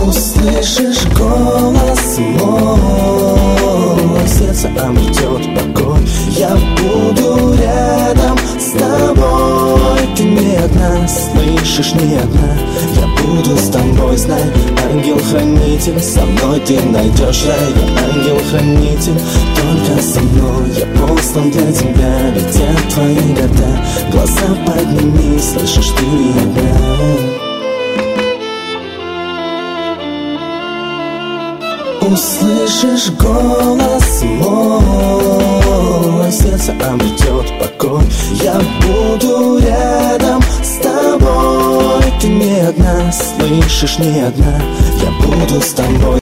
Услышишь голос мой, сердце обретет покой. Я буду рядом с тобой. Ты не одна, слышишь, не одна. Я буду с тобой, знай, ангел-хранитель. Со мной ты найдешь рай, я ангел-хранитель. Только со мной я послан для тебя. Летят твои года, глаза подними, слышишь, ты не одна. Услышишь голос мой, сердце обретет покой. Я буду рядом с тобой. Ты не одна, слышишь, не одна. Я буду с тобой.